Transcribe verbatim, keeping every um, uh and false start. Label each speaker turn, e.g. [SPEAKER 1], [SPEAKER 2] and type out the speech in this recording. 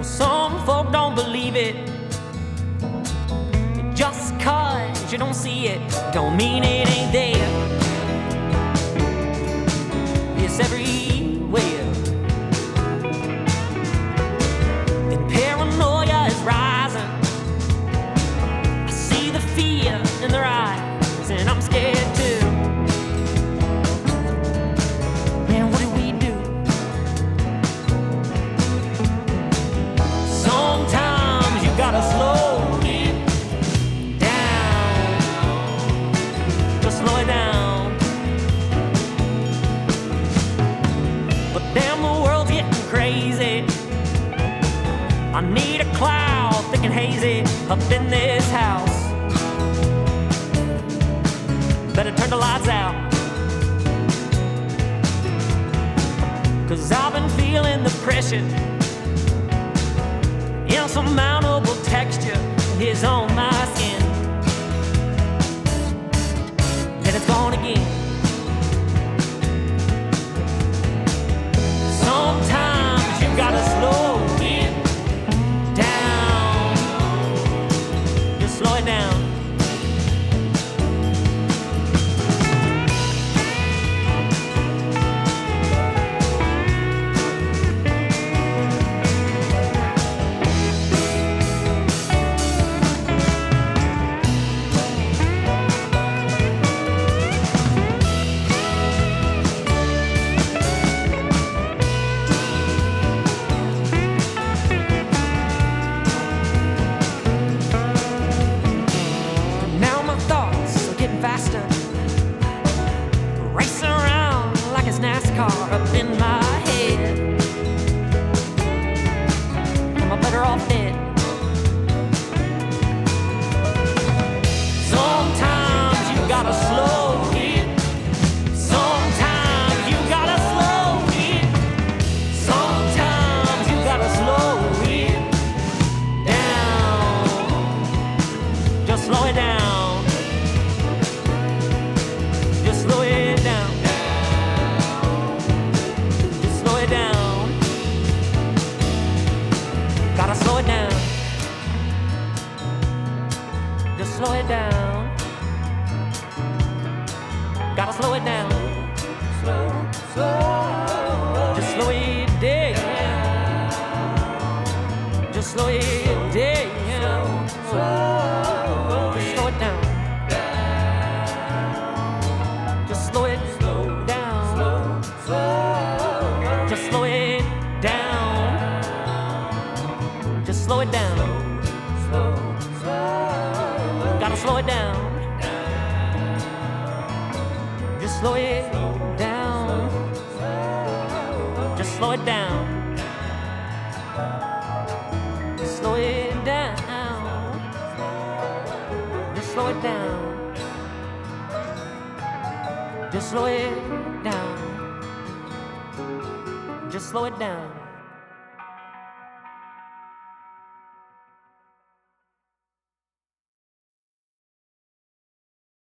[SPEAKER 1] Some folk don't believe it. Just cause you don't see it don't mean it ain't there. It's everywhere. And paranoia is rising. I see the fear in their eyes, and I'm scared too. Man, what do we do? Sometimes you gotta slow slow it down. But damn, the world's getting crazy. I need a cloud thick and hazy up in this house. Better turn the lights out, 'cause I've been feeling the pressure. Insurmountable texture is on my skin, and it's gone again. Sometimes you gotta slow it down. Just slow it down. Faster, racing around like it's NASCAR up in my head. Am I better off dead? Sometimes you gotta slow it. Sometimes you gotta slow it. Sometimes you gotta slow it down. Just slow it down. Slow it down. Just slow it down. Gotta slow it down. Just slow it down. Gotta slow it down. Slow, slow. Just slow it down. Just slow it down. Just slow it down. Slow it down. Just slow it down. Just slow it down. Gotta slow it down. Just slow it down. Just slow it down. Slow it down. Just slow it down. Just slow it down. Just slow it down.